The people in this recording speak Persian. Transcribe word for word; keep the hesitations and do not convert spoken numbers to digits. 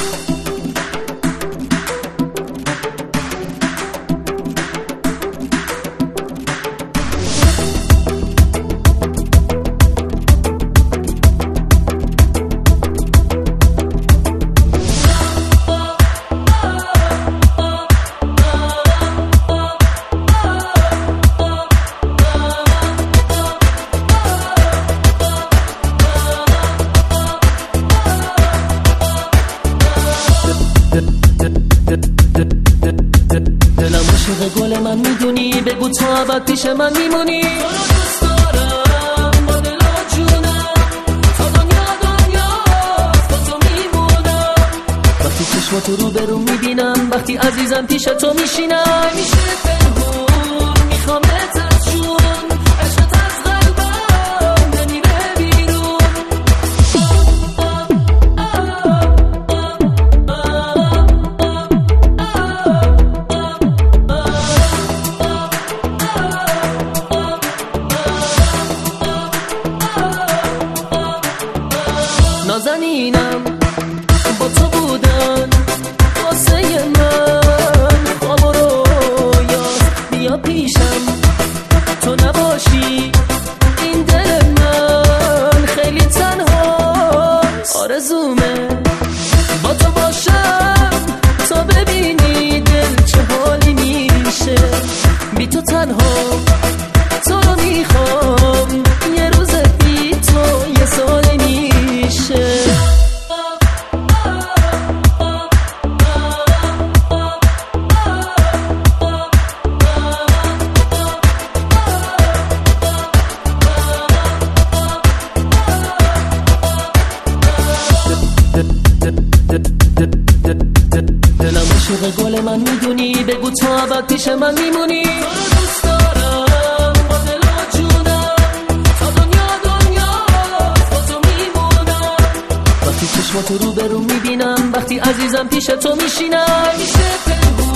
دلم عاشق گل من میدونی، بگو تو ابد پیش من میمونی. تو رو دوست دارم با دل و جونم، تا دنیا دنیا با تو میمونم. وقتی چشماتو رو برون میبینم، وقتی عزیزم پیش تو میشینم، میشه پنهون میخوامت از جون، عشقت از قلبم نمیره بیرون. نازنینم با تو بودن واسه من، خواب و رویاست بیا پیشم، تو نباشی این دل من خیلی تنها. آرزومه با تو باشم تا ببینی دل چه حالی میشه. بی تو تنها تو رو میخوام، یه روز بی تو یه سال میشه. دلم عاشق گل من میدونی، بگو تو ابد پیش من میمونی. تو رو دوست دارم با دل و جونم، تا دنیا دنیا با تو میمونم. وقتی چشماتو رو برون میبینم، وقتی عزیزم پیش تو میشینم، میشه پنهون